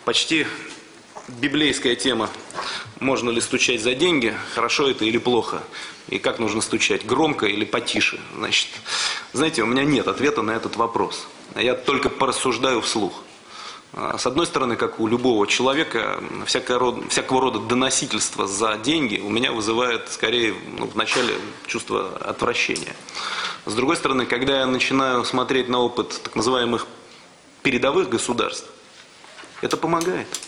Почти библейская тема. Можно ли стучать за деньги, хорошо это или плохо? И как нужно стучать, громко или потише? Значит, знаете, у меня нет ответа на этот вопрос. Я только порассуждаю вслух. С одной стороны, как у любого человека, всякого рода доносительство за деньги у меня вызывает скорее вначале чувство отвращения. С другой стороны, когда я начинаю смотреть на опыт так называемых передовых государств, это помогает.